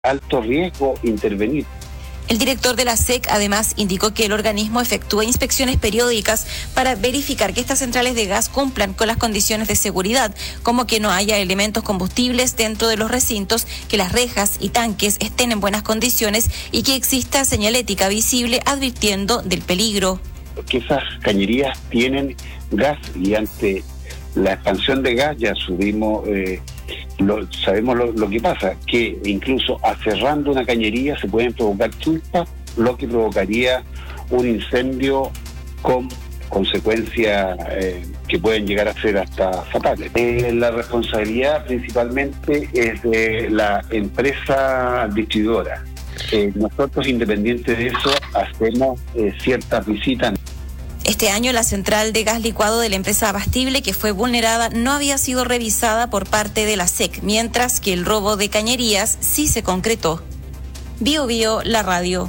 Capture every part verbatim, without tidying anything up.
alto riesgo intervenir. El director de la S E C además indicó que el organismo efectúa inspecciones periódicas para verificar que estas centrales de gas cumplan con las condiciones de seguridad, como que no haya elementos combustibles dentro de los recintos, que las rejas y tanques estén en buenas condiciones y que exista señalética visible advirtiendo del peligro. Que esas cañerías tienen gas y ante la expansión de gas ya subimos... Eh, Lo, sabemos lo, lo que pasa, que incluso cerrando una cañería se pueden provocar chispas, lo que provocaría un incendio con consecuencias eh, que pueden llegar a ser hasta fatales. Eh, la responsabilidad principalmente es de la empresa distribuidora. Eh, nosotros, independiente de eso, hacemos eh, ciertas visitas. Este año la central de gas licuado de la empresa Abastible, que fue vulnerada, no había sido revisada por parte de la S E C, mientras que el robo de cañerías sí se concretó. Bio Bio, la radio.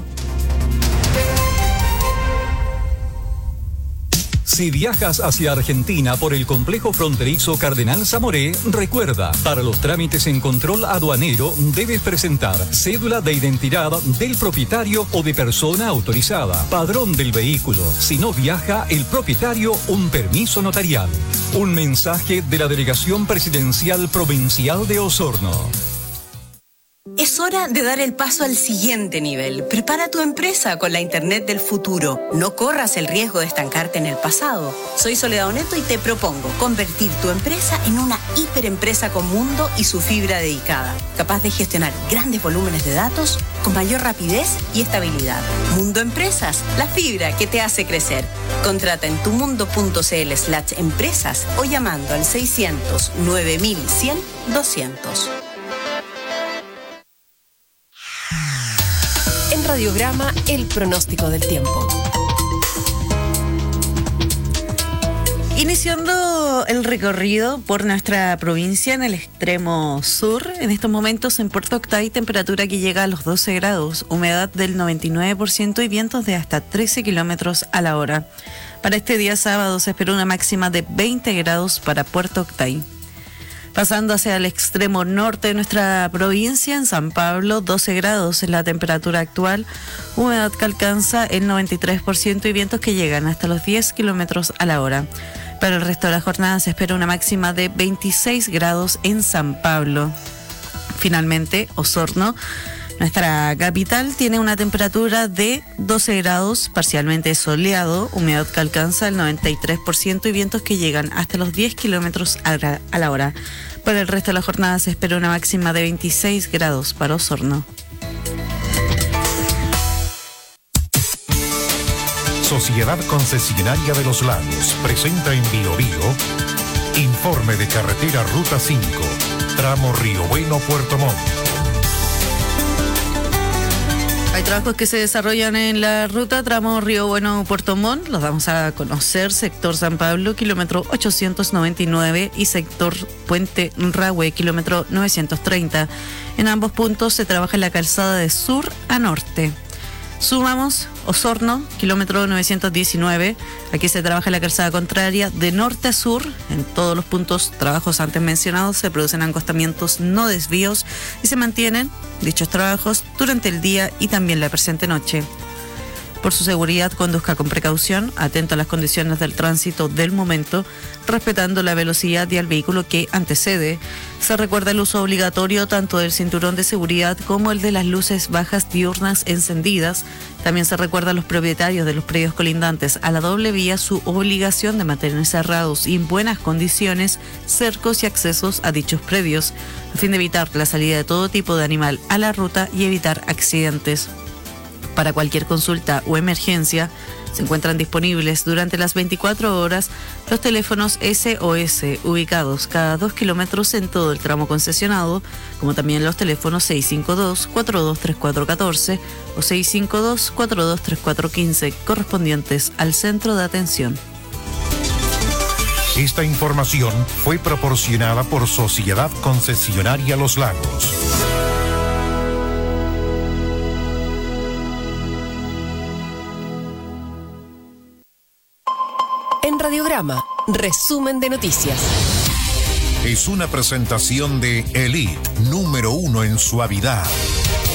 Si viajas hacia Argentina por el complejo fronterizo Cardenal Zamoré, recuerda, para los trámites en control aduanero debes presentar cédula de identidad del propietario o de persona autorizada, padrón del vehículo. Si no viaja el propietario, un permiso notarial. Un mensaje de la Delegación Presidencial Provincial de Osorno. Es hora de dar el paso al siguiente nivel. Prepara tu empresa con la Internet del futuro. No corras el riesgo de estancarte en el pasado. Soy Soledad Oneto y te propongo convertir tu empresa en una hiperempresa con mundo y su fibra dedicada, capaz de gestionar grandes volúmenes de datos con mayor rapidez y estabilidad. Mundo Empresas, la fibra que te hace crecer. Contrata en tumundo.cl slash empresas o llamando al seiscientos nueve mil cien doscientos. En Radiograma, el pronóstico del tiempo. Iniciando el recorrido por nuestra provincia en el extremo sur, en estos momentos en Puerto Octay, temperatura que llega a los doce grados, humedad del noventa y nueve por ciento y vientos de hasta trece kilómetros a la hora. Para este día sábado se espera una máxima de veinte grados para Puerto Octay. Pasando hacia el extremo norte de nuestra provincia, en San Pablo, doce grados es la temperatura actual, humedad que alcanza el noventa y tres por ciento y vientos que llegan hasta los diez kilómetros a la hora. Para el resto de la jornada se espera una máxima de veintiséis grados en San Pablo. Finalmente, Osorno, nuestra capital, tiene una temperatura de doce grados, parcialmente soleado, humedad que alcanza el noventa y tres por ciento y vientos que llegan hasta los diez kilómetros a la hora. Para el resto de la jornada se espera una máxima de veintiséis grados para Osorno. Sociedad Concesionaria de los Lagos presenta en Bio Bio informe de carretera Ruta cinco, tramo Río Bueno, Puerto Montt. Hay trabajos que se desarrollan en la ruta tramo Río Bueno, Puerto Montt. Los vamos a conocer. Sector San Pablo, kilómetro ochocientos noventa y nueve y sector Puente Rahue, kilómetro novecientos treinta. En ambos puntos se trabaja la calzada de sur a norte. Sumamos Osorno, kilómetro novecientos diecinueve. Aquí se trabaja la calzada contraria de norte a sur. En todos los puntos, trabajos antes mencionados, se producen acostamientos, no desvíos, y se mantienen dichos trabajos durante el día y también la presente noche. Por su seguridad, conduzca con precaución, atento a las condiciones del tránsito del momento, respetando la velocidad y al vehículo que antecede. Se recuerda el uso obligatorio tanto del cinturón de seguridad como el de las luces bajas diurnas encendidas. También se recuerda a los propietarios de los predios colindantes a la doble vía su obligación de mantener cerrados y en buenas condiciones cercos y accesos a dichos predios, a fin de evitar la salida de todo tipo de animal a la ruta y evitar accidentes. Para cualquier consulta o emergencia, se encuentran disponibles durante las veinticuatro horas los teléfonos S O S ubicados cada dos kilómetros en todo el tramo concesionado, como también los teléfonos seis cinco dos, cuatro dos tres cuatro uno cuatro o seis cinco dos, cuatro dos tres cuatro uno cinco correspondientes al centro de atención. Esta información fue proporcionada por Sociedad Concesionaria Los Lagos. En Radiograma, resumen de noticias. Es una presentación de Elite, número uno en suavidad.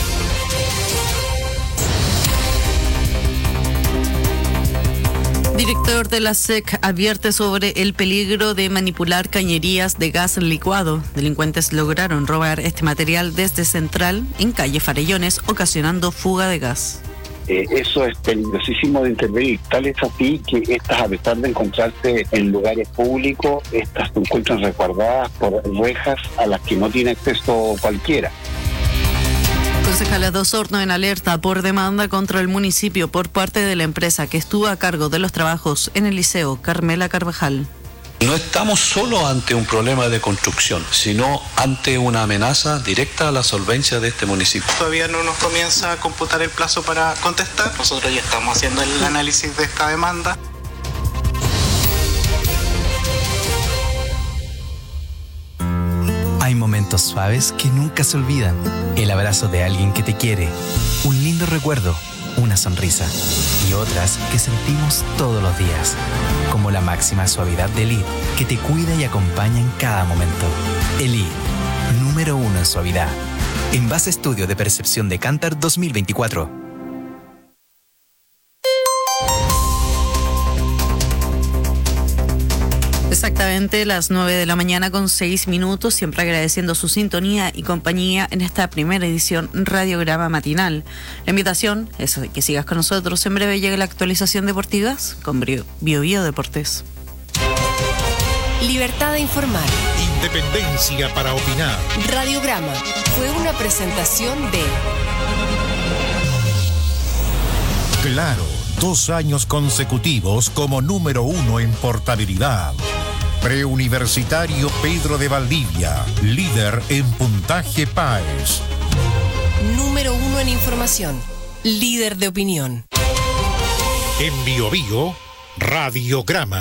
Director de la S E C advierte sobre el peligro de manipular cañerías de gas licuado. Delincuentes lograron robar este material desde Central en calle Farellones, ocasionando fuga de gas. Eh, eso es peligrosísimo de intervenir. Tal es así que estas, a pesar de encontrarse en lugares públicos, estas se encuentran resguardadas por rejas a las que no tiene acceso cualquiera. Concejala de Osorno en alerta por demanda contra el municipio por parte de la empresa que estuvo a cargo de los trabajos en el liceo Carmela Carvajal. No estamos solo ante un problema de construcción, sino ante una amenaza directa a la solvencia de este municipio. Todavía no nos comienza a computar el plazo para contestar. Nosotros ya estamos haciendo el análisis de esta demanda. Hay momentos suaves que nunca se olvidan. El abrazo de alguien que te quiere, un lindo recuerdo, una sonrisa. Y otras que sentimos todos los días, como la máxima suavidad de Elite, que te cuida y acompaña en cada momento. Elite, número uno en suavidad. En base estudio de percepción de Kantar dos mil veinticuatro. Exactamente las nueve de la mañana con seis minutos, siempre agradeciendo su sintonía y compañía en esta primera edición Radiograma Matinal. La invitación es que sigas con nosotros. En breve llega la actualización deportiva con Bio Bio Deportes. Libertad de informar. Independencia para opinar. Radiograma fue una presentación de Claro, dos años consecutivos como número uno en portabilidad. Preuniversitario Pedro de Valdivia, líder en puntaje P A E S. Número uno en información, líder de opinión. En Bio Bio, Radiograma.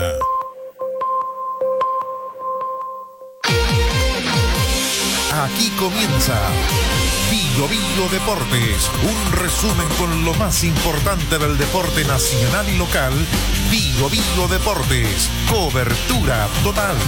Aquí comienza Bio Bio Deportes, un resumen con lo más importante del deporte nacional y local. Bio Bio Deportes, cobertura total.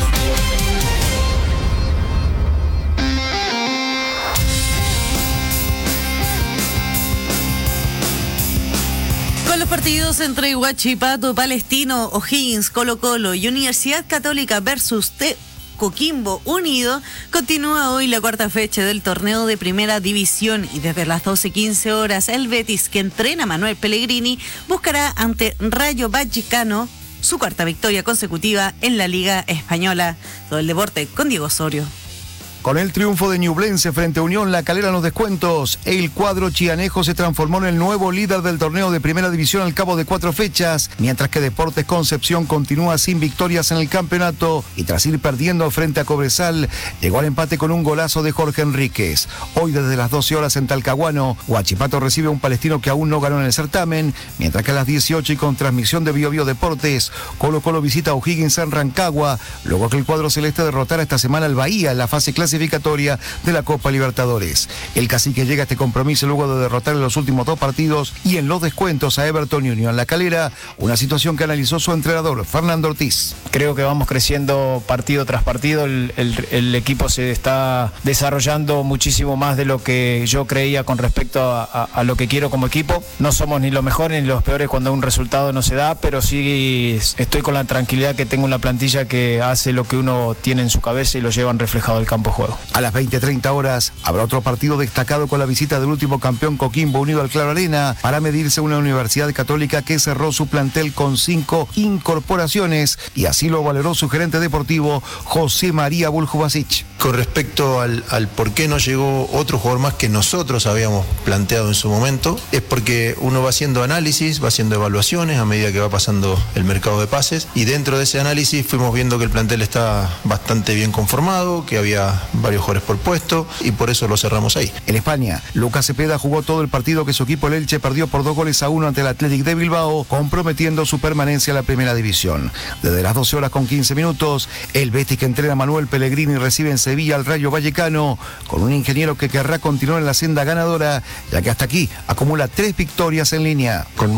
Con los partidos entre Huachipato, Palestino, O'Higgins, Colo Colo y Universidad Católica versus T. Coquimbo Unido, continúa hoy la cuarta fecha del torneo de Primera División y desde las doce quince horas el Betis, que entrena a Manuel Pellegrini, buscará ante Rayo Vallecano su cuarta victoria consecutiva en la Liga Española. Todo el deporte con Diego Osorio. Con el triunfo de Ñublense frente a Unión La Calera en los descuentos, el cuadro chianejo se transformó en el nuevo líder del torneo de Primera División al cabo de cuatro fechas, mientras que Deportes Concepción continúa sin victorias en el campeonato y tras ir perdiendo frente a Cobresal, llegó al empate con un golazo de Jorge Enríquez. Hoy desde las doce horas en Talcahuano, Huachipato recibe a un Palestino que aún no ganó en el certamen, mientras que a las dieciocho y con transmisión de Bio Bio Deportes, Colo Colo visita a O'Higgins en Rancagua, luego que el cuadro celeste derrotara esta semana al Bahía en la fase clasificatoria de la Copa Libertadores. El cacique llega a este compromiso luego de derrotar en los últimos dos partidos y en los descuentos a Everton y Unión La Calera, una situación que analizó su entrenador Fernando Ortiz. Creo que vamos creciendo partido tras partido, el, el, el equipo se está desarrollando muchísimo más de lo que yo creía con respecto a, a, a lo que quiero como equipo. No somos ni los mejores ni los peores cuando un resultado no se da, pero sí estoy con la tranquilidad que tengo una plantilla que hace lo que uno tiene en su cabeza y lo llevan reflejado al campo de juego. A las veinte treinta horas habrá otro partido destacado con la visita del último campeón Coquimbo Unido al Claro Arena para medirse una Universidad Católica que cerró su plantel con cinco incorporaciones y así lo valoró su gerente deportivo José María Buljubasic. Con respecto al, al por qué no llegó otro jugador más que nosotros habíamos planteado en su momento, es porque uno va haciendo análisis, va haciendo evaluaciones a medida que va pasando el mercado de pases y dentro de ese análisis fuimos viendo que el plantel está bastante bien conformado, que había varios jugadores por puesto y por eso lo cerramos ahí. En España, Lucas Cepeda jugó todo el partido que su equipo el Elche perdió por dos goles a uno ante el Athletic de Bilbao, comprometiendo su permanencia en la primera división. Desde las doce horas con quince minutos, el Betis que entrena a Manuel Pellegrini recibe en Sevilla al Rayo Vallecano, con un ingeniero que querrá continuar en la senda ganadora, ya que hasta aquí acumula tres victorias en línea. Con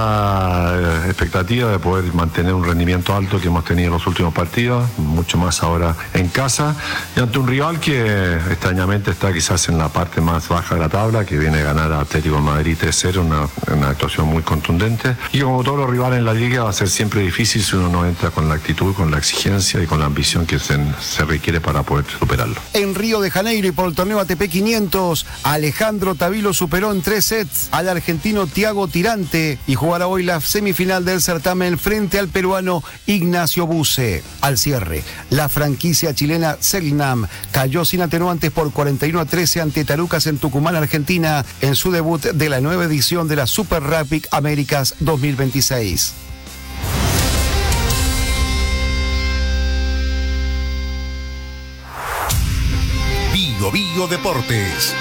mucha expectativa de poder mantener un rendimiento alto que hemos tenido en los últimos partidos, mucho más ahora en casa, y ante un rival rival que extrañamente está quizás en la parte más baja de la tabla, que viene a ganar a Atlético de Madrid tres cero, una, una actuación muy contundente. Y como todos los rivales en la liga, va a ser siempre difícil si uno no entra con la actitud, con la exigencia y con la ambición que se, se requiere para poder superarlo. En Río de Janeiro y por el torneo A T P quinientos, Alejandro Tavilo superó en tres sets al argentino Thiago Tirante y jugará hoy la semifinal del certamen frente al peruano Ignacio Buse. Al cierre, la franquicia chilena Selknam cayó sin atenuantes por cuarenta y uno a trece ante Tarucas en Tucumán, Argentina, en su debut de la nueva edición de la Super Rapid Américas dos mil veintiséis. Bio Bio Deportes.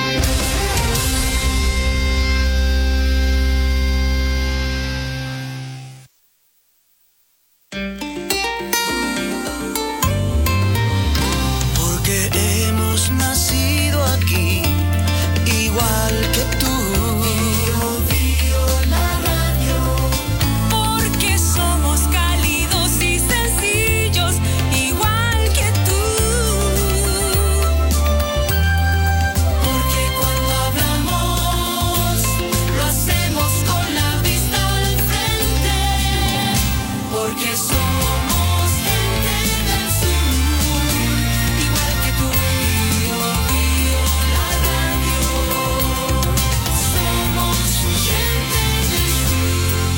Porque hemos nacido aquí, igual que tú. Bio Bio la radio. Porque somos cálidos y sencillos, igual que tú. Porque cuando hablamos, lo hacemos con la vista al frente. Porque somos gente del sur, igual que tú. Bio Bio la radio. Somos gente del sur.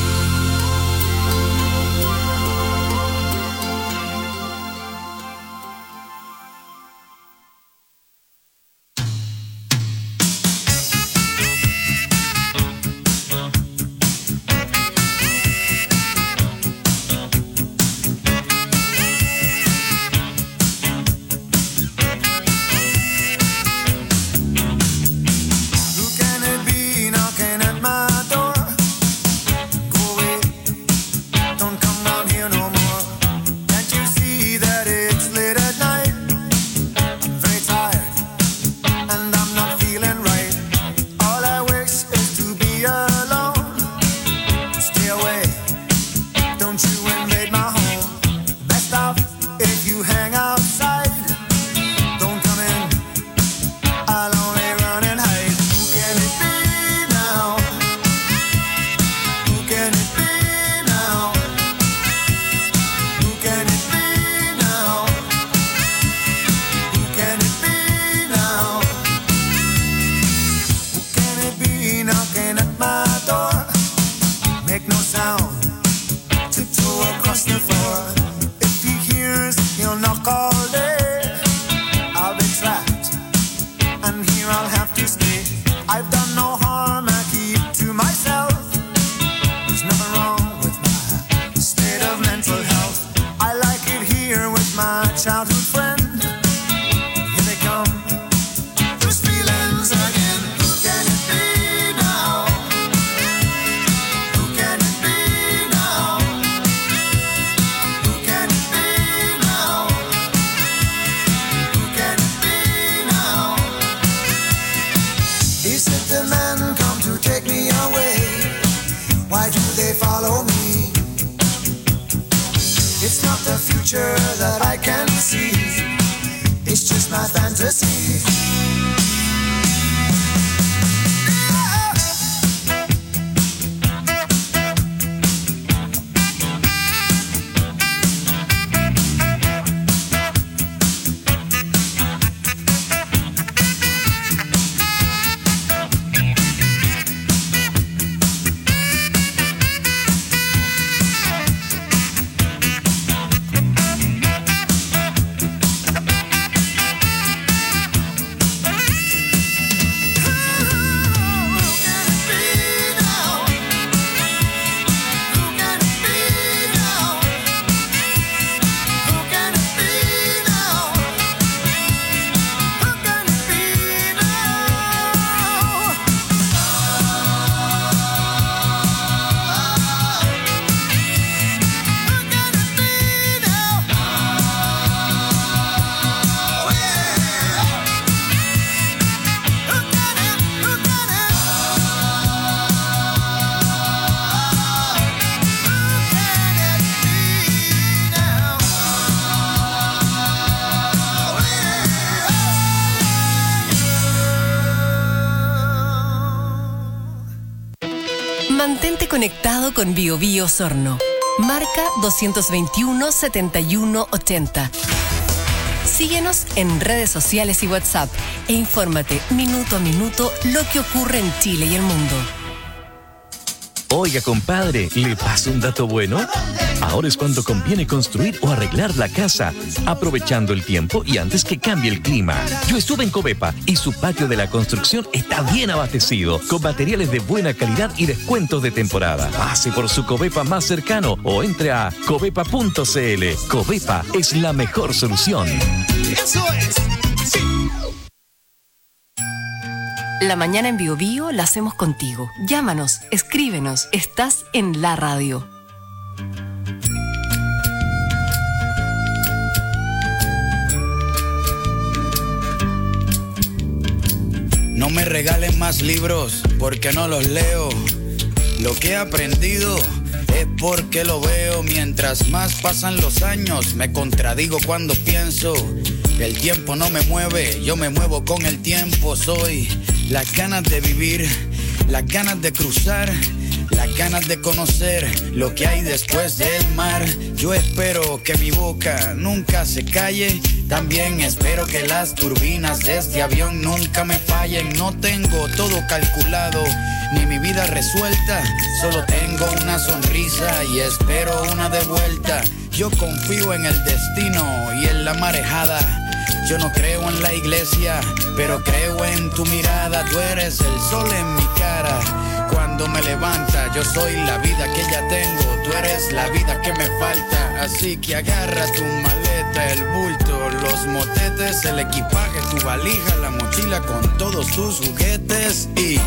Who can it be knocking at my door? Go away, don't come down here no more. Can't you see that it's late at night? I'm very tired, and I'm not feeling right. All I wish is to be alone. Stay away, don't you invade my home. Best off if you hang outside. Don't come in, I'll only run and hide. Who can it be now? Who can it be now? Who can it be now? Who can it be now? Who can it be knocking at my door? Make no sound, tiptoe across the floor. If he hears, he'll knock all day. I'll be trapped, and here I'll have to stay. I've done no harm, I keep to myself. There's nothing wrong with my state of mental health. I like it here with my childhood friend. Here they come, those feelings again. Who can it be now? Who can it be now? Who can it be now? Who can it be now? Is it the men come to take me away? Why do they follow me? It's not the future that I can see. It's just my fantasy. Mantente conectado con Bio Bio Osorno. Marca dos veintiuno, setenta y uno, ochenta. Síguenos en redes sociales y WhatsApp e infórmate minuto a minuto lo que ocurre en Chile y el mundo. Oiga, compadre, ¿le paso un dato bueno? Ahora es cuando conviene construir o arreglar la casa, aprovechando el tiempo y antes que cambie el clima. Yo estuve en Covepa y su patio de la construcción está bien abastecido, con materiales de buena calidad y descuentos de temporada. Pase por su Covepa más cercano o entre a covepa punto cl. Covepa es la mejor solución. Eso es. Sí. La mañana en Bio Bio la hacemos contigo. Llámanos, escríbenos, estás en la radio. No me regalen más libros porque no los leo. Lo que he aprendido es porque lo veo. Mientras más pasan los años, me contradigo cuando pienso. El tiempo no me mueve, yo me muevo con el tiempo. Soy las ganas de vivir, las ganas de cruzar, las ganas de conocer lo que hay después del mar. Yo espero que mi boca nunca se calle. También espero que las turbinas de este avión nunca me fallen. No tengo todo calculado, ni mi vida resuelta. Solo tengo una sonrisa y espero una de vuelta. Yo confío en el destino y en la marejada. Yo no creo en la iglesia, pero creo en tu mirada. Tú eres el sol en mi cara. Cuando me levanta, yo soy la vida que ya tengo. Tú eres la vida que me falta. Así que agarra tu maleta, el bulto, los motetes, el equipaje, tu valija, la mochila con todos tus juguetes y...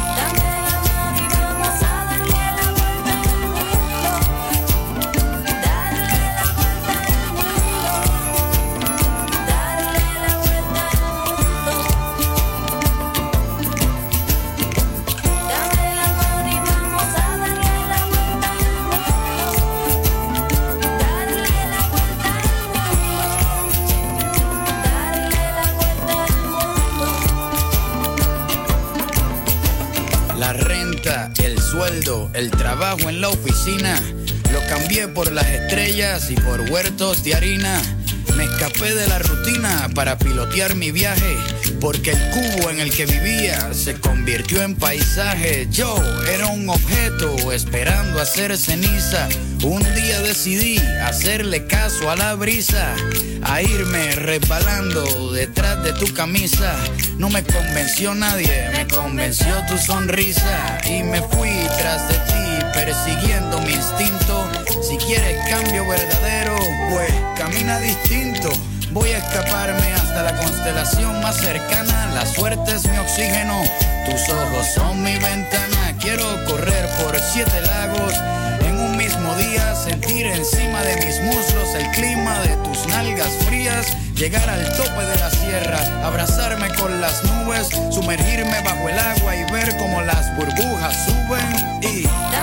el sueldo, el trabajo en la oficina, lo cambié por las estrellas y por huertos de harina. Me escapé de la rutina para pilotear mi viaje, porque el cubo en el que vivía se convirtió en paisaje. Yo era un objeto esperando hacer ceniza. Un día decidí hacerle caso a la brisa, a irme resbalando detrás de tu camisa. No me convenció nadie, me convenció tu sonrisa. Y me fui tras de ti, persiguiendo mi instinto. Si quieres cambio verdadero, pues camina distinto. Voy a escaparme hasta la constelación más cercana. La suerte es mi oxígeno, tus ojos son mi ventana. Quiero correr por siete lagos en un mismo día, sentir encima de mis muslos el clima de tus nalgas frías, llegar al tope de la sierra, abrazarme con las nubes, sumergirme bajo el agua y ver cómo las burbujas suben y...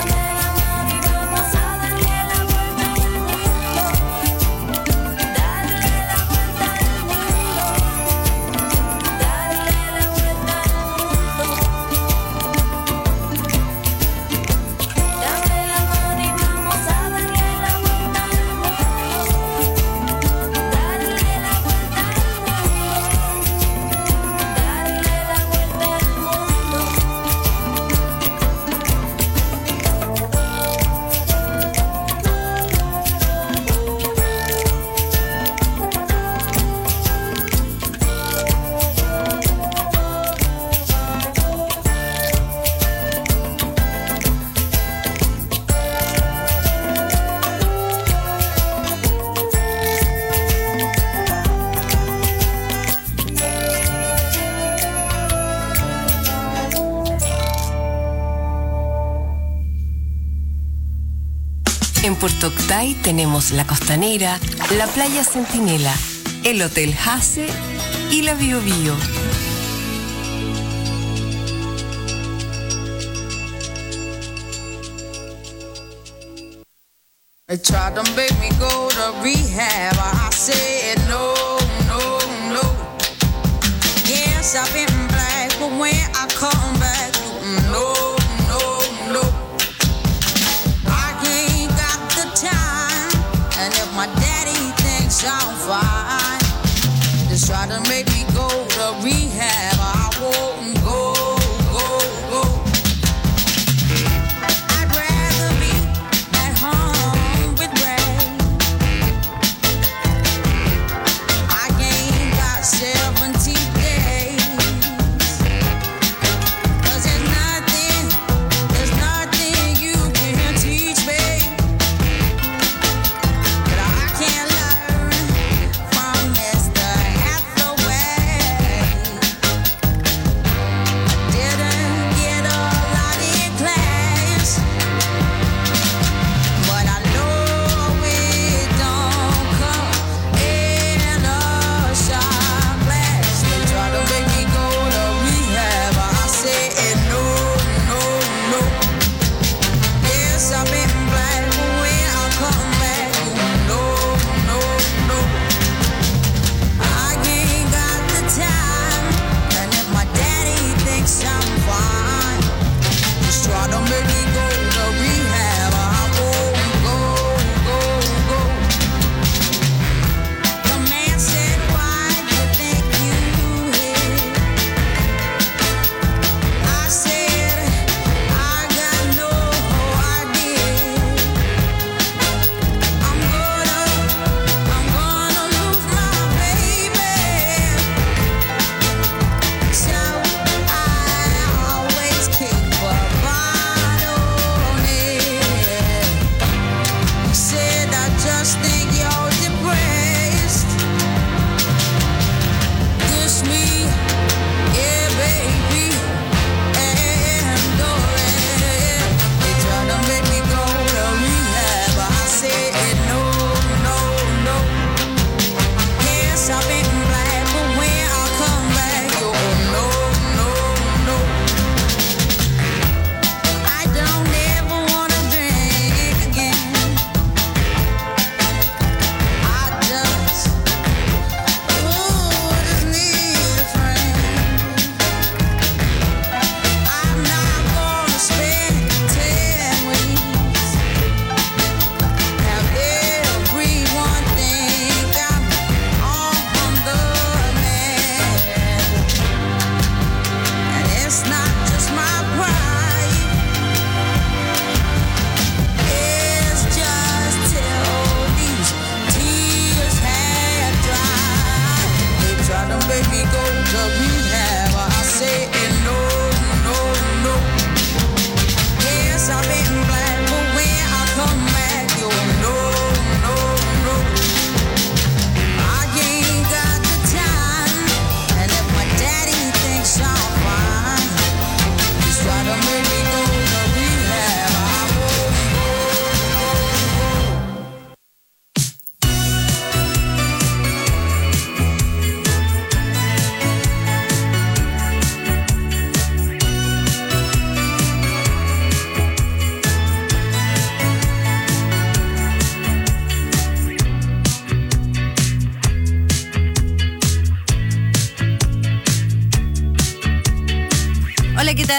En Puerto Octay tenemos la Costanera, la Playa Centinela, el Hotel Hase y la Bio Bio. They tried to make me go to rehab. I said no, no, no. Yes, I've been black, but when I come back, no, no, no.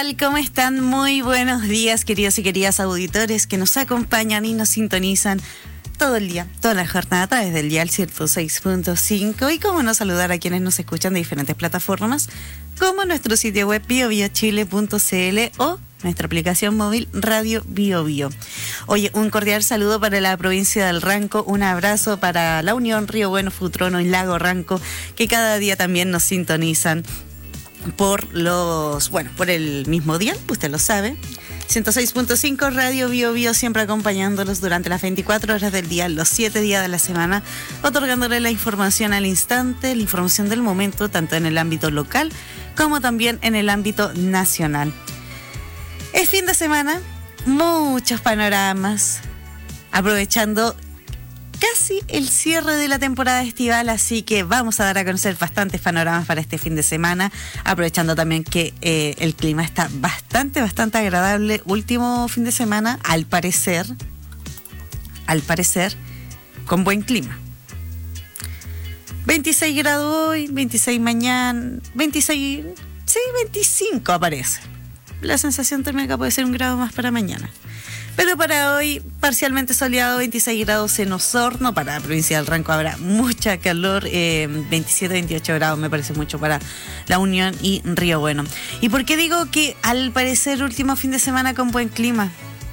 tal? ¿Cómo están? Muy buenos días, queridos y queridas auditores que nos acompañan y nos sintonizan todo el día, toda la jornada a través del dial ciento seis punto cinco, y cómo no saludar a quienes nos escuchan de diferentes plataformas como nuestro sitio web bio bio chile punto c l o nuestra aplicación móvil Radio Bio Bio. Oye, un cordial saludo para la provincia del Ranco, un abrazo para la Unión, Río Bueno, Futrono y Lago Ranco, que cada día también nos sintonizan por los, bueno, por el mismo dial, usted lo sabe, ciento seis punto cinco Radio Bio Bio, siempre acompañándolos durante las veinticuatro horas del día, los siete días de la semana, otorgándole la información al instante, la información del momento, tanto en el ámbito local como también en el ámbito nacional. Es fin de semana, muchos panoramas, aprovechando casi el cierre de la temporada estival, así que vamos a dar a conocer bastantes panoramas para este fin de semana, aprovechando también que eh, el clima está bastante, bastante agradable. Último fin de semana, al parecer, al parecer, con buen clima. veintiséis grados hoy, veintiséis mañana, veintiséis, sí, veinticinco aparece. La sensación térmica puede ser un grado más para mañana. Pero para hoy, parcialmente soleado, veintiséis grados en Osorno. Para la provincia del Ranco habrá mucha calor, eh, veintisiete, veintiocho grados me parece mucho para la Unión y Río Bueno. ¿Y por qué digo que al parecer último fin de semana con buen clima?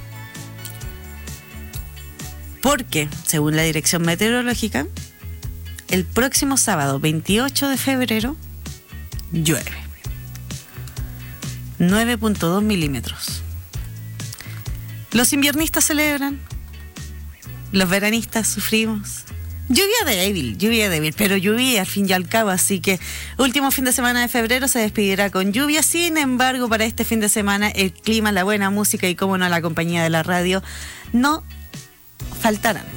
Porque, según la Dirección Meteorológica, el próximo sábado, veintiocho de febrero, llueve. nueve punto dos milímetros. Los inviernistas celebran, los veranistas sufrimos. Lluvia débil, lluvia débil, pero lluvia al fin y al cabo, así que último fin de semana de febrero se despedirá con lluvia. Sin embargo, para este fin de semana el clima, la buena música y, cómo no, la compañía de la radio no faltarán.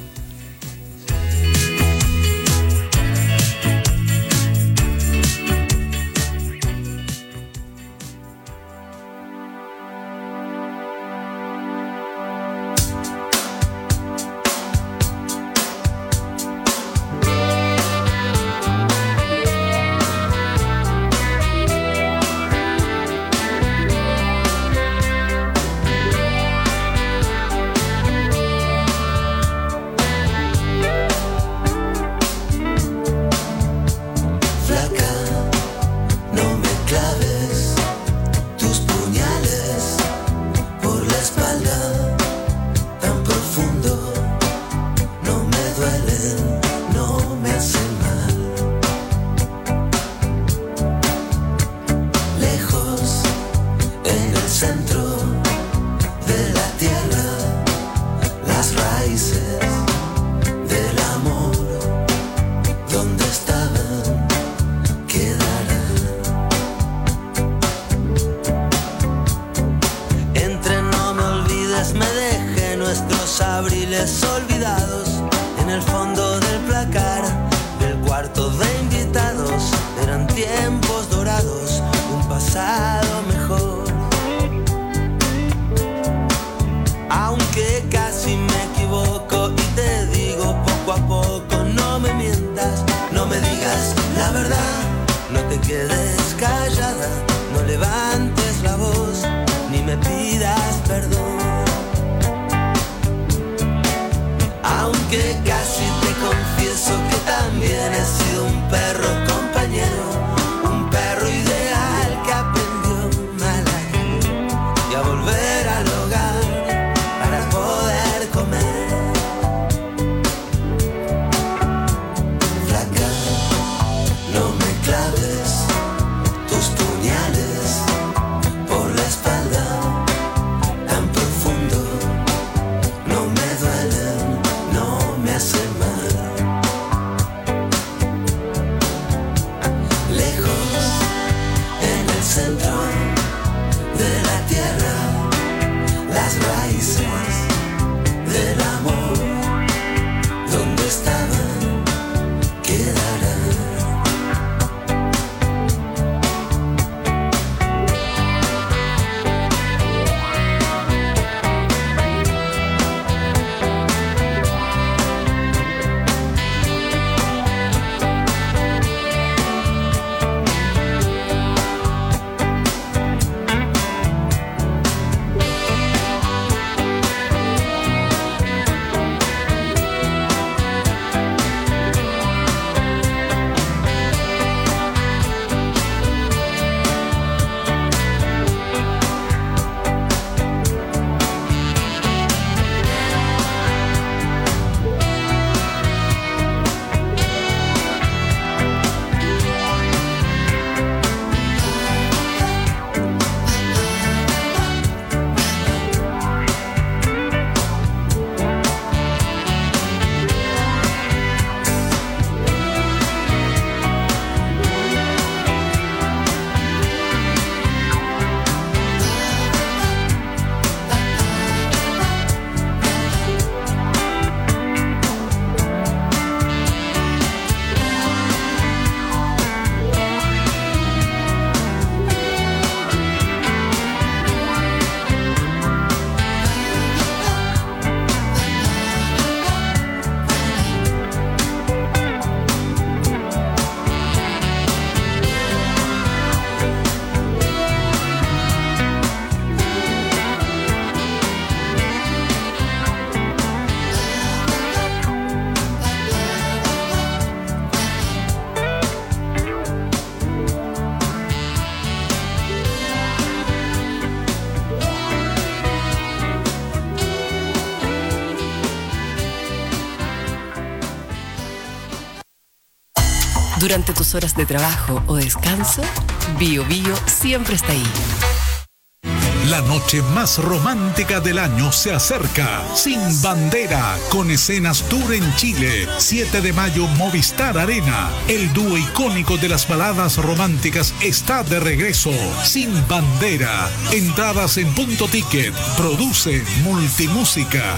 Tus puñales por la espalda tan profunda. Durante tus horas de trabajo o descanso, Bio Bio siempre está ahí. La noche más romántica del año se acerca. Sin Bandera, con escenas tour en Chile. siete de mayo, Movistar Arena. El dúo icónico de las baladas románticas está de regreso. Sin Bandera. Entradas en Punto Ticket. Produce Multimúsica.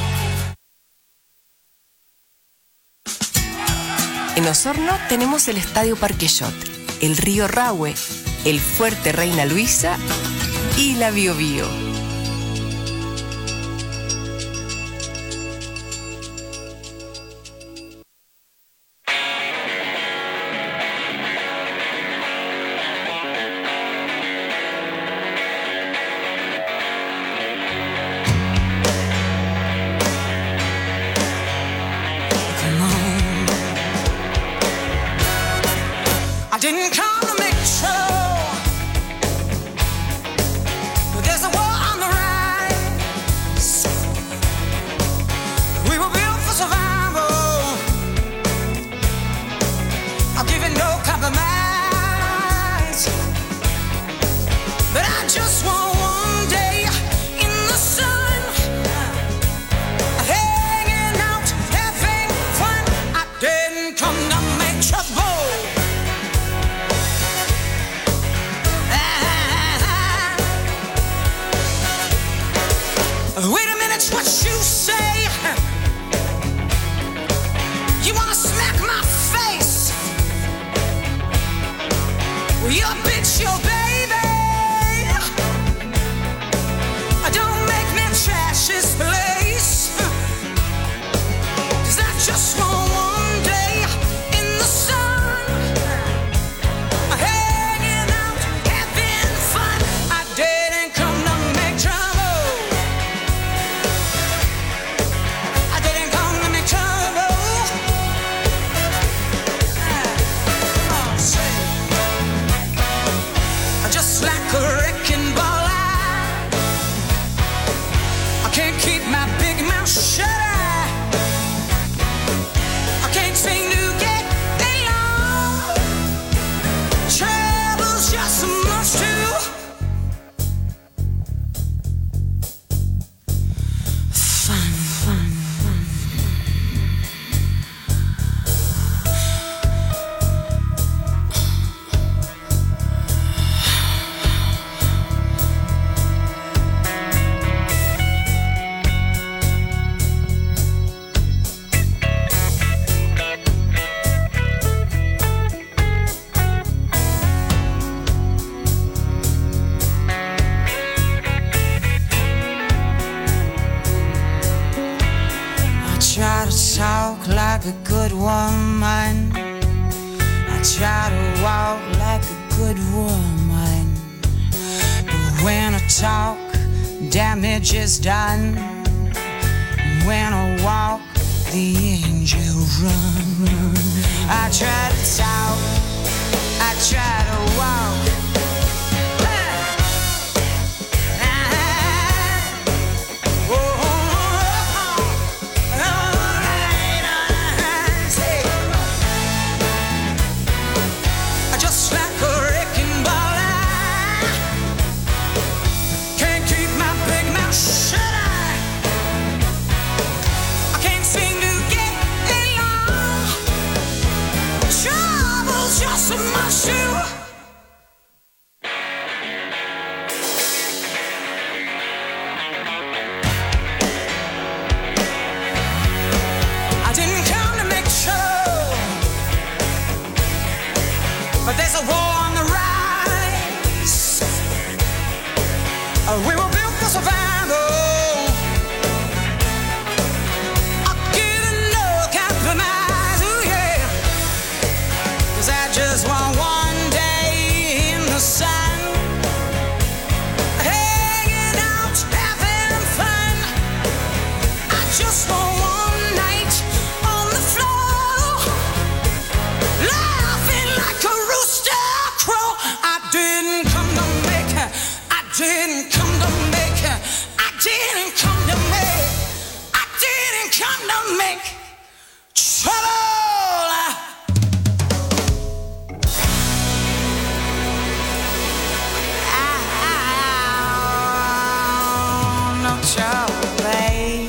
En Osorno tenemos el Estadio Parqueyot, el Río Rahue, el Fuerte Reina Luisa y la Bio Bio. I didn't come to make trouble, but there's a war on the rise. We were built for survival. I'll give you no compromise, but I just want one day in the sun, hanging out, having fun. I didn't come to make trouble. Wait a minute, what you say? You wanna smack my face? Well, you're a bitch, your baby. Don't make me trash this place, 'cause I just want one day in the sun, hanging out, having fun. I didn't come to make trouble. Just like a wrecking ball, I, I can't keep my big mouth shut. I can't seem to get along. Trouble's just so much too fun, fun, fun. Try to talk like a good woman. I try to walk like a good woman. But when I talk, damage is done. When I walk, the angels run, run. I try to talk, I try to walk. Just so much you your way.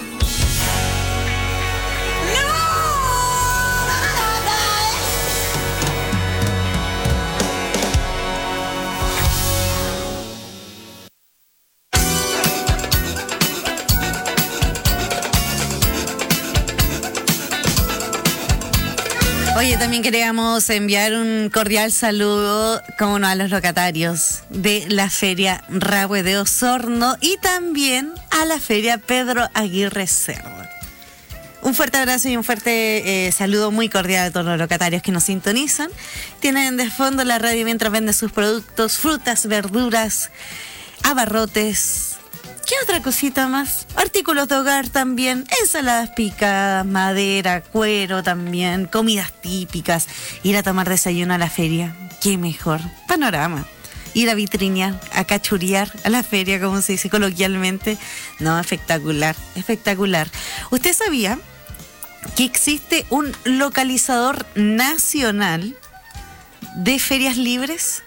Oye, también queríamos enviar un cordial saludo, como no, a los locatarios de la Feria Rahue de Osorno y también a la Feria Pedro Aguirre Cerda. Un fuerte abrazo y un fuerte eh, saludo muy cordial a todos los locatarios que nos sintonizan. Tienen de fondo la radio mientras venden sus productos, frutas, verduras, abarrotes. ¿Qué otra cosita más? Artículos de hogar también, ensaladas picadas, madera, cuero también, comidas típicas. Ir a tomar desayuno a la feria, qué mejor. Panorama. Ir a vitrinear, a cachurear a la feria, como se dice coloquialmente. No, espectacular, espectacular. ¿Usted sabía que existe un localizador nacional de ferias libres?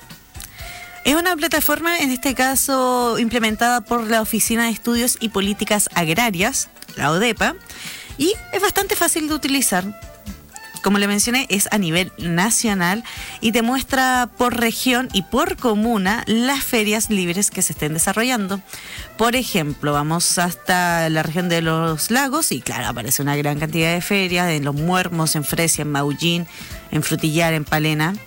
Es una plataforma, en este caso, implementada por la Oficina de Estudios y Políticas Agrarias, la ODEPA, y es bastante fácil de utilizar. Como le mencioné, es a nivel nacional y te muestra por región y por comuna las ferias libres que se estén desarrollando. Por ejemplo, vamos hasta la región de los lagos y claro, aparece una gran cantidad de ferias en Los Muermos, en Fresia, en Maullín, en Frutillar, en Palena.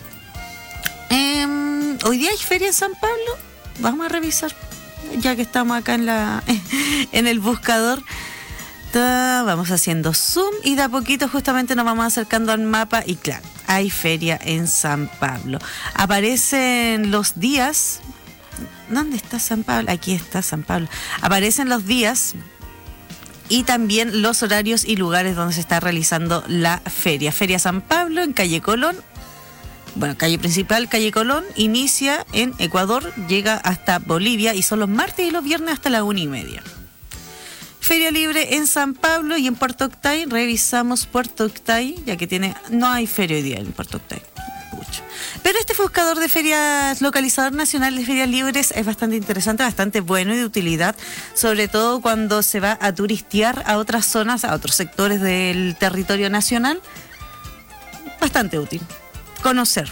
Eh, Hoy día hay feria en San Pablo. Vamos a revisar, ya que estamos acá en la en el buscador. Vamos haciendo zoom y de a poquito justamente nos vamos acercando al mapa y claro, hay feria en San Pablo. Aparecen los días. ¿Dónde está San Pablo? Aquí está San Pablo. Aparecen los días y también los horarios y lugares donde se está realizando la feria. Feria San Pablo en calle Colón. Bueno, calle principal, calle Colón, inicia en Ecuador, llega hasta Bolivia y son los martes y los viernes hasta la una y media. Feria libre en San Pablo y en Puerto Octay, revisamos Puerto Octay, ya que tiene, no hay feria hoy día en Puerto Octay. Mucho. Pero este buscador de ferias, localizador nacional de ferias libres, es bastante interesante, bastante bueno y de utilidad, sobre todo cuando se va a turistear a otras zonas, a otros sectores del territorio nacional. Bastante útil. Conocer.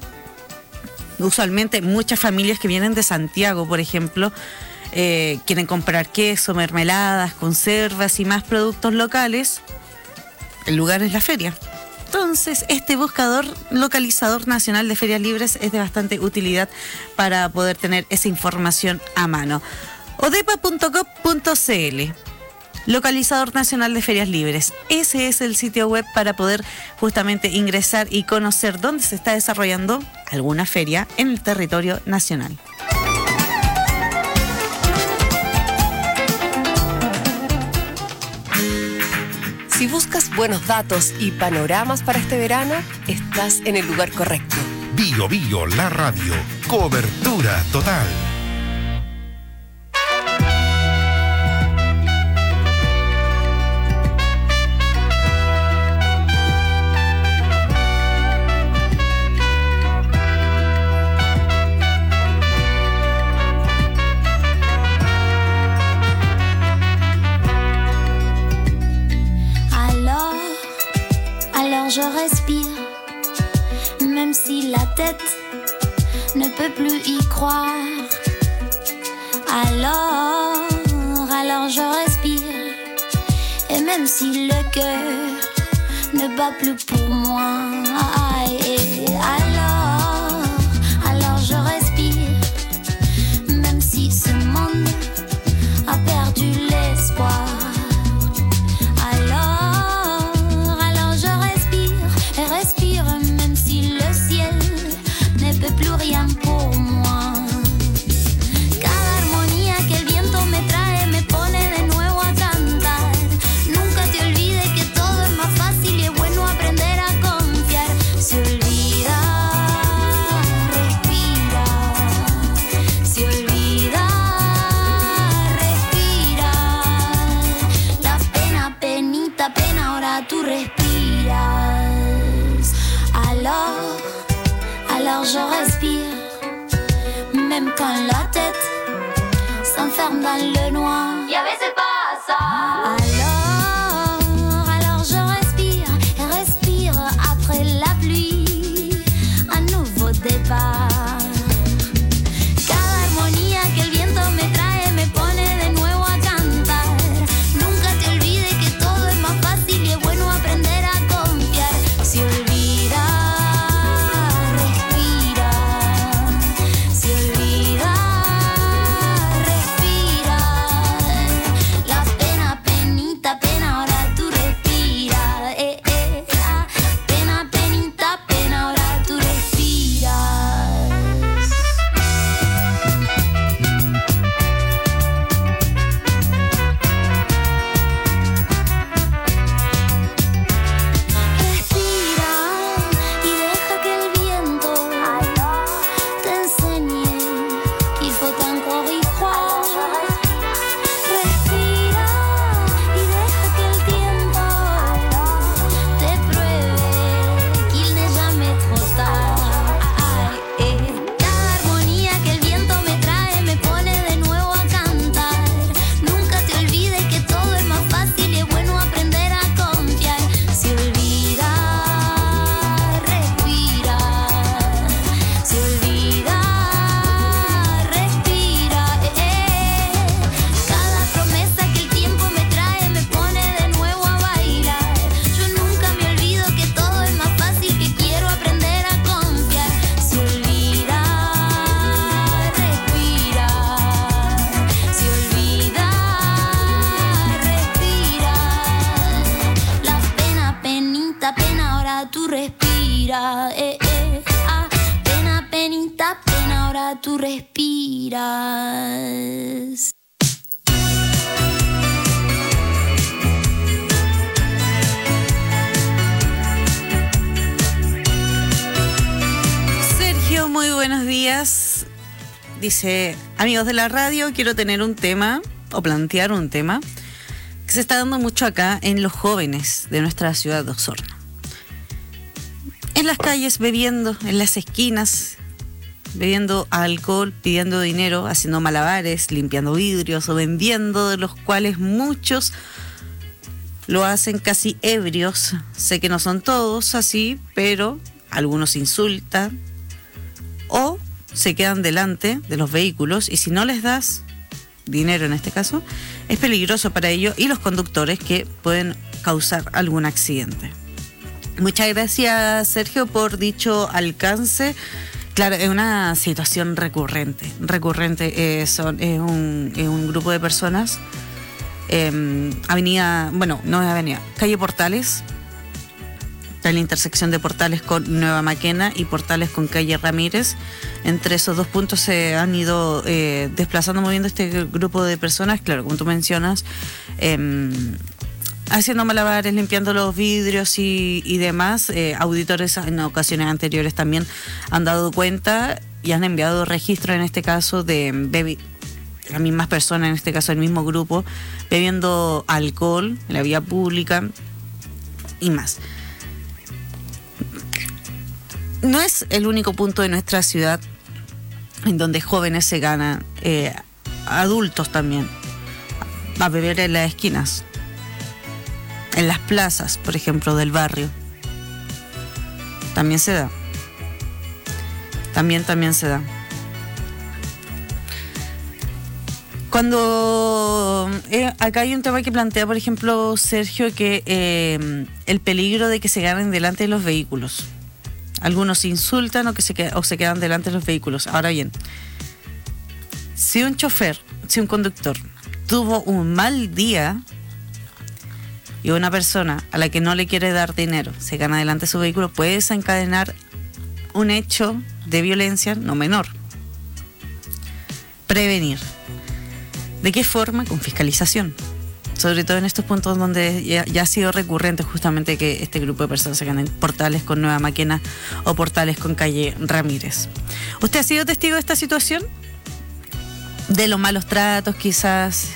Usualmente muchas familias que vienen de Santiago, por ejemplo, eh, quieren comprar queso, mermeladas, conservas y más productos locales. El lugar es la feria. Entonces, este buscador localizador nacional de ferias libres es de bastante utilidad para poder tener esa información a mano. odepa punto gov punto cl. Localizador Nacional de Ferias Libres. Ese es el sitio web para poder justamente ingresar y conocer dónde se está desarrollando alguna feria en el territorio nacional. Si buscas buenos datos y panoramas para este verano, estás en el lugar correcto. Bio Bio, la radio. Cobertura total. Je respire, même si la tête ne peut plus y croire. Alors, alors je respire, et même si le cœur ne bat plus pour moi. Alors, alors je respire, même si ce monde a perdu l'espoir. Plus rien pour moi. Cada armonía que el viento me trae me pone de nuevo a cantar. Nunca te olvides que todo es más fácil y es bueno aprender a confiar. Se olvida, respira. Se olvida, respira. La pena, penita, pena, ahora tú respiras. Alors alors je respire, même quand la tête s'enfle m'enferme dans le noir. Y a veces pasa. Alors, alors je respire et respire après la pluie. Un nouveau départ. Cada armonía que el viento me trae me pone de nuevo a cantar. Nunca te olvides que todo es más fácil y es bueno aprender a confiar. Si olvidas, respira. Si olvidas, respira. La pena, penita, pena, ahora tú respira. Eh, eh, ah. Pena, penita, pena, ahora tú respiras. Respira y deja que el viento te enseñe. Il faut encore y croire. Respira y deja que el tiempo te pruebe qu'il n'est jamais trop tard. Ay, eh. Cada armonía que el viento me trae me pone de nuevo a cantar. Nunca te olvides que todo es más fácil y es bueno aprender a confiar. Si olvidas, respira. Si olvidas, respira. Eh, eh. Cada promesa que el tiempo me trae me pone de nuevo a bailar. Yo nunca me olvido que todo es más fácil, que quiero aprender a confiar. Si olvidas, respira. Si olvidas, respira. La pena, penita, pena, ahora tú respira. Eh, eh, ah. Pena, penita, pena, ahora tú respiras. Sergio, muy buenos días. Dice, amigos de la radio, quiero tener un tema o plantear un tema que se está dando mucho acá en los jóvenes de nuestra ciudad de Osorno. En las calles, bebiendo, en las esquinas, bebiendo alcohol, pidiendo dinero, haciendo malabares, limpiando vidrios o vendiendo, de los cuales muchos lo hacen casi ebrios. Sé que no son todos así, pero algunos insultan o se quedan delante de los vehículos y si no les das dinero en este caso, es peligroso para ellos y los conductores que pueden causar algún accidente. Muchas gracias, Sergio, por dicho alcance. Claro, es una situación recurrente. Recurrente eh, son, es, un, es un grupo de personas. Eh, avenida, bueno, no es avenida, calle Portales. Está en la intersección de Portales con Nueva Maquena y Portales con calle Ramírez. Entre esos dos puntos se han ido eh, desplazando, moviendo este grupo de personas. Claro, como tú mencionas, eh, haciendo malabares, limpiando los vidrios y, y demás. Eh, auditores en ocasiones anteriores también han dado cuenta y han enviado registro, en este caso, de bebi- las mismas personas, en este caso el mismo grupo, bebiendo alcohol en la vía pública y más. No es el único punto de nuestra ciudad en donde jóvenes se ganan, eh, adultos también, a beber en las esquinas, en las plazas, por ejemplo, del barrio. También se da. También, también se da. Cuando eh, acá hay un tema que plantea, por ejemplo, Sergio, que eh, el peligro de que se ganen delante de los vehículos. Algunos insultan o que se qued- o se quedan delante de los vehículos. Ahora bien, si un chofer, si un conductor tuvo un mal día y una persona a la que no le quiere dar dinero se gana delante de su vehículo, puede desencadenar un hecho de violencia no menor. Prevenir. ¿De qué forma? Con fiscalización. Sobre todo en estos puntos donde ya, ya ha sido recurrente justamente que este grupo de personas se ganen Portales con Nueva Maquena o Portales con calle Ramírez. ¿Usted ha sido testigo de esta situación? De los malos tratos quizás,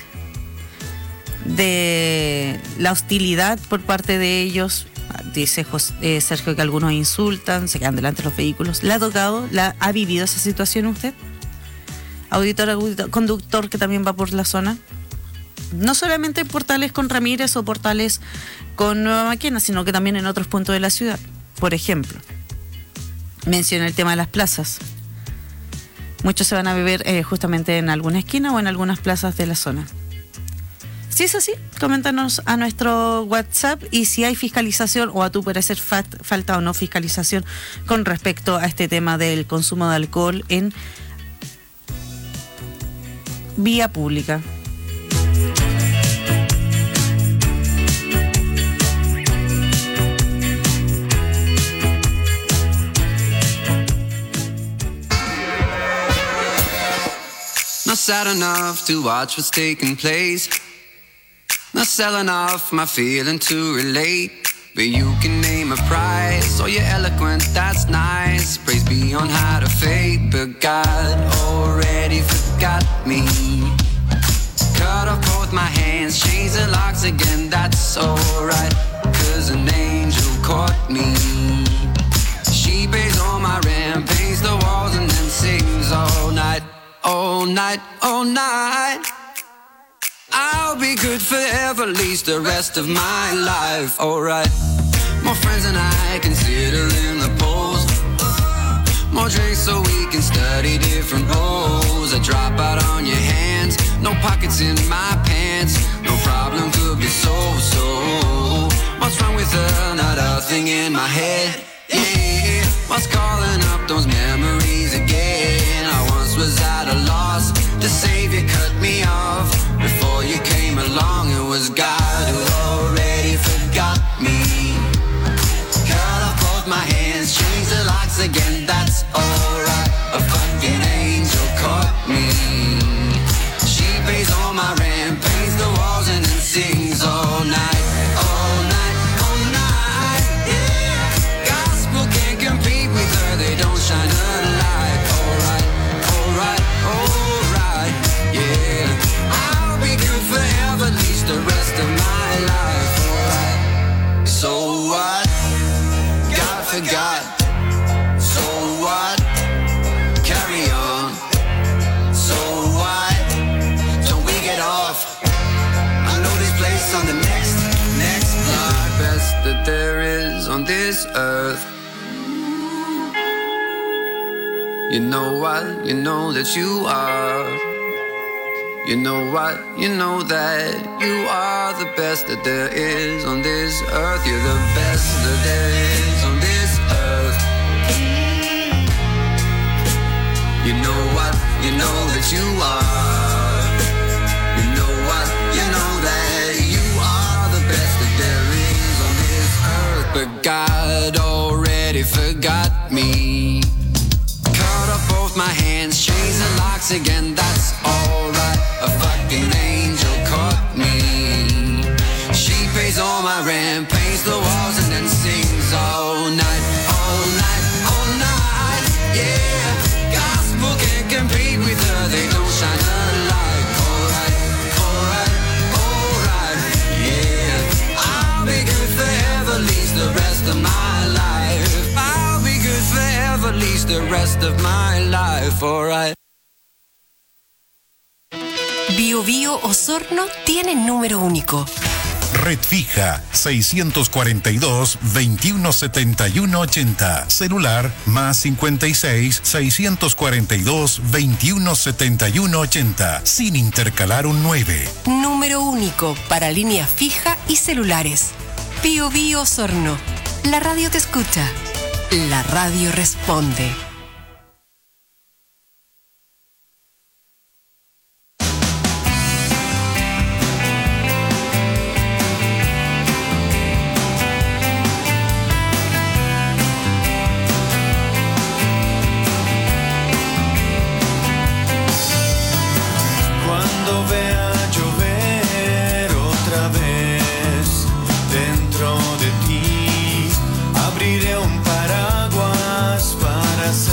de la hostilidad por parte de ellos. Dice José, eh, Sergio que algunos insultan, se quedan delante de los vehículos. ¿Le ha tocado, la, ha vivido esa situación usted? auditor, auditor, conductor que también va por la zona. No solamente portales con Ramírez o portales con Nueva Maquena, sino que también en otros puntos de la ciudad. Por ejemplo, mencioné el tema de las plazas. Muchos se van a beber eh, justamente en alguna esquina o en algunas plazas de la zona. Si es así, coméntanos a nuestro WhatsApp y si hay fiscalización o a tu parecer fat, falta o no fiscalización con respecto a este tema del consumo de alcohol en vía pública. Not sad enough to watch what's taking place. Not selling off my feeling to relate. But you can name a price, or you're eloquent, that's nice. Praise be on high to fate, but God already forgot me. Cut off both my hands, change the locks again, that's alright. Cause an angel caught me. She pays all my rent, paints the walls and then sings all night. All night, all night. I'll be good forever, at least the rest of my life. Alright. More friends than I consider in the polls. More drinks so we can study different roles. A drop out on your hands, no pockets in my pants. No problem could be solved, so what's wrong with her? Not a thing in my head. Yeah, what's calling up those memories again? I once was at a loss to save you, cut me off. Before you came along, it was God who already forgot me. Cut off both my hands, change the locks again, that's alright. A fucking angel caught me. She pays all my rent, paints the walls and then sings all night. All night, all night, yeah. Gospel can't compete with her, they don't shine a light. Alright, alright, alright, yeah. I'll be good forever, at least the rest of my life. Alright, so what? God forgot. So what? Carry on. So what? Don't we get off? I know this place on the next, next block. Best that there is on this earth. You know what? You know that you are. You know what? You know that you are the best that there is on this earth. You're the best that there is on this earth. You know what? You know that you are. You know what? You know that you are the best that there is on this earth. But God already forgot me. Cut off both my hands, change the locks again, that's alright. A fucking angel caught me. She pays all my rent, paints the walls and then sings all night. All night, all night, yeah. Gospel can't compete with her, they don't shine a light. Alright, alright, alright, yeah. I'll be good forever, at least the rest of my life. I'll be good forever, at least the rest of my life. Alright. Bio Bio Osorno tiene número único. Red fija seiscientos cuarenta y dos, veintiuno setenta y uno ochenta. Celular más cincuenta y seis, seiscientos cuarenta y dos, veintiuno setenta y uno ochenta. Sin intercalar un nueve. Número único para línea fija y celulares. Bio Bio Osorno. La radio te escucha. La radio responde. Abriré un paraguas para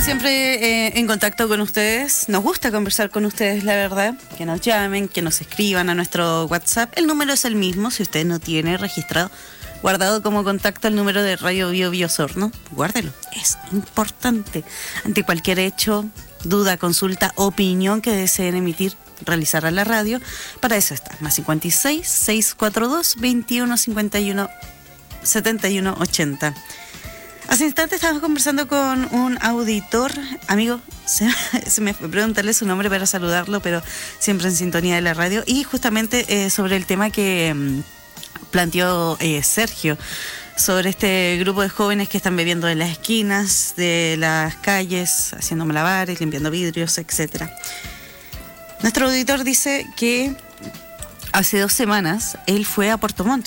siempre eh, en contacto con ustedes. Nos gusta conversar con ustedes, la verdad. Que nos llamen, que nos escriban a nuestro WhatsApp. El número es el mismo, si usted no tiene registrado, guardado como contacto el número de Radio Bio Bio Osorno, guárdelo. Es importante. Ante cualquier hecho, duda, consulta, opinión que deseen emitir, realizar a la radio, para eso está. Más cincuenta y seis, seiscientos cuarenta y dos, veintiuno cincuenta y uno, setenta y uno ochenta. Hace instantes estábamos conversando con un auditor, amigo, se, se me fue preguntarle su nombre para saludarlo, pero siempre en sintonía de la radio, y justamente eh, sobre el tema que mm, planteó eh, Sergio, sobre este grupo de jóvenes que están bebiendo en las esquinas de las calles, haciendo malabares, limpiando vidrios, etcétera. Nuestro auditor dice que hace dos semanas él fue a Puerto Montt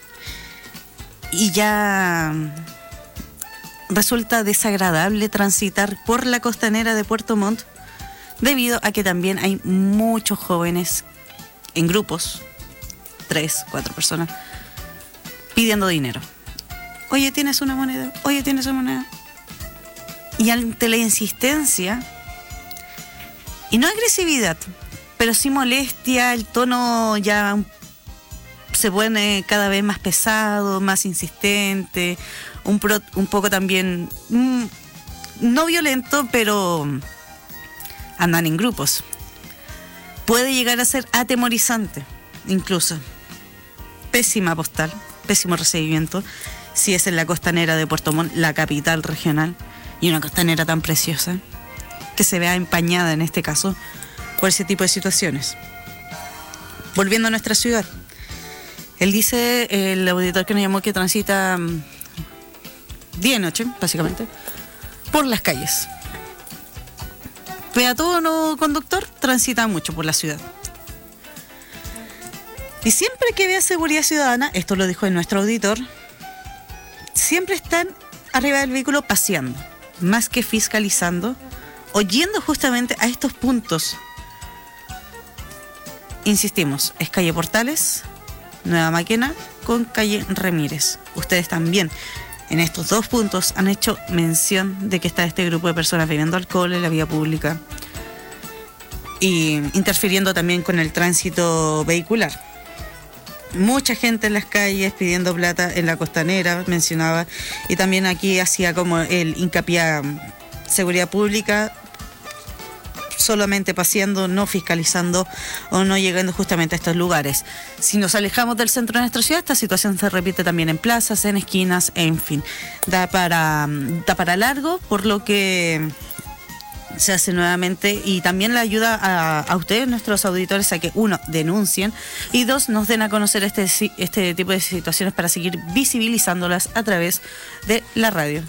y ya resulta desagradable transitar por la costanera de Puerto Montt debido a que también hay muchos jóvenes en grupos, tres, cuatro personas, pidiendo dinero. Oye, ¿tienes una moneda? Oye, ¿tienes una moneda? Y ante la insistencia, y no agresividad, pero sí molestia, el tono ya se pone cada vez más pesado, más insistente, un, pro, un poco también, mmm, no violento, pero andan en grupos. Puede llegar a ser atemorizante, incluso. Pésima postal, pésimo recibimiento, si es en la costanera de Puerto Montt, la capital regional, y una costanera tan preciosa, que se vea empañada en este caso por ese tipo de situaciones. Volviendo a nuestra ciudad, él dice, el auditor que nos llamó, que transita día y noche, básicamente, por las calles. Peatón o conductor transita mucho por la ciudad. Y siempre que vea seguridad ciudadana, esto lo dijo nuestro auditor, siempre están arriba del vehículo paseando, más que fiscalizando, o yendo justamente a estos puntos. Insistimos, es calle Portales, Nueva Maquena, con calle Ramírez. Ustedes también en estos dos puntos han hecho mención de que está este grupo de personas bebiendo alcohol en la vía pública y interfiriendo también con el tránsito vehicular. Mucha gente en las calles pidiendo plata en la costanera, mencionaba, y también aquí hacía como el hincapié a seguridad pública, solamente paseando, no fiscalizando o no llegando justamente a estos lugares. Si nos alejamos del centro de nuestra ciudad, esta situación se repite también en plazas, en esquinas, en fin. Da para, da para largo, por lo que se hace nuevamente, y también le ayuda a, a ustedes, nuestros auditores, a que, uno, denuncien, y dos, nos den a conocer este, este tipo de situaciones para seguir visibilizándolas a través de la radio.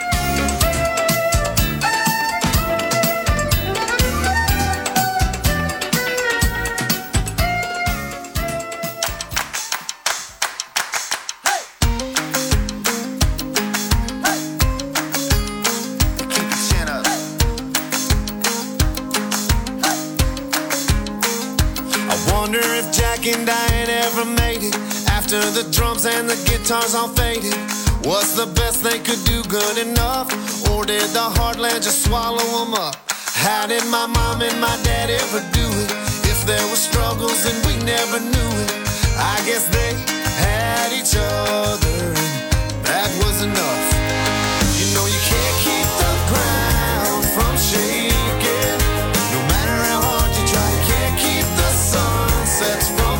And Diane ever made it after the drums and the guitars all faded. Was the best they could do good enough, or did the heartland just swallow them up? How did my mom and my dad ever do it? If there were struggles and we never knew it, I guess they had each other, and that was enough. You know you can't keep the ground from shaking, no matter how hard you try. You can't keep the sunsets from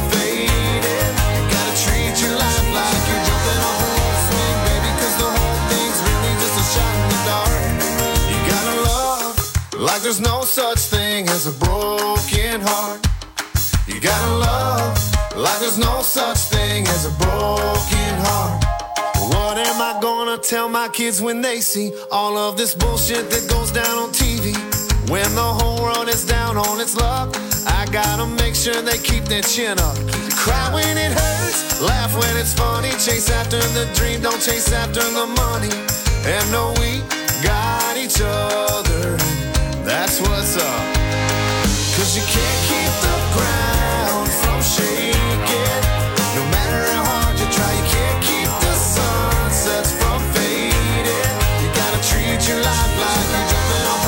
like there's no such thing as a broken heart. You gotta love like there's no such thing as a broken heart. What am I gonna tell my kids when they see all of this bullshit that goes down on T V? When the whole world is down on its luck, I gotta make sure they keep their chin up. Cry when it hurts, laugh when it's funny, chase after the dream, don't chase after the money. And no, we got each other, that's what's up. Cause you can't keep the ground from shaking, no matter how hard you try. You can't keep the sunsets from fading. You gotta treat your life like you're jumping off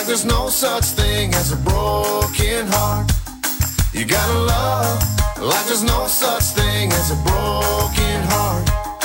there's no such thing as a broken heart. You gotta love like there's no such thing as a broken heart.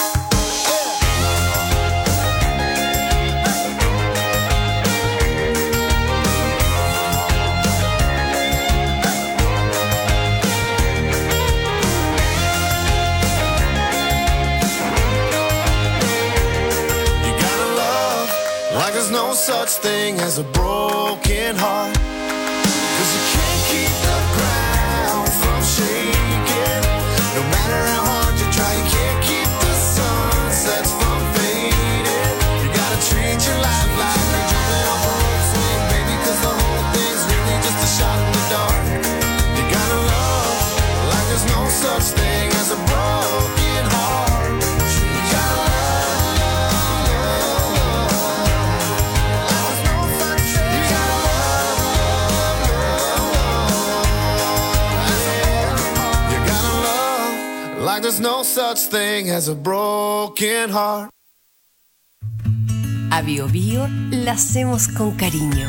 Like there's no such thing as a broken heart. 'Cause you can't keep the ground from shaking. No matter how hard you try, you can't keep the sunsets from fading. You gotta treat your life like you're jumping off a rope swing, baby, 'cause the whole thing's really just a shot in the dark. You gotta love like there's no such thing as a broken heart. You gotta like there's no such thing as a broken heart. A Bio Bio la hacemos con cariño.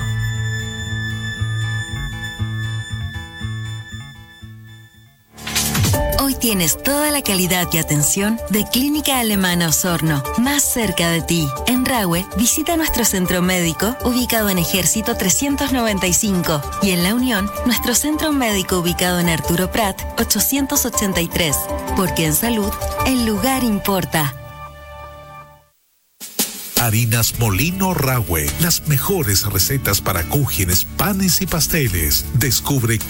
Hoy tienes toda la calidad y atención de Clínica Alemana Osorno, más cerca de ti. En Rahue, visita nuestro centro médico ubicado en Ejército trescientos noventa y cinco y en La Unión, nuestro centro médico ubicado en Arturo Prat ochocientos ochenta y tres, porque en salud el lugar importa. Harinas Molino Rahue, las mejores recetas para cúgenes, panes y pasteles. Descubre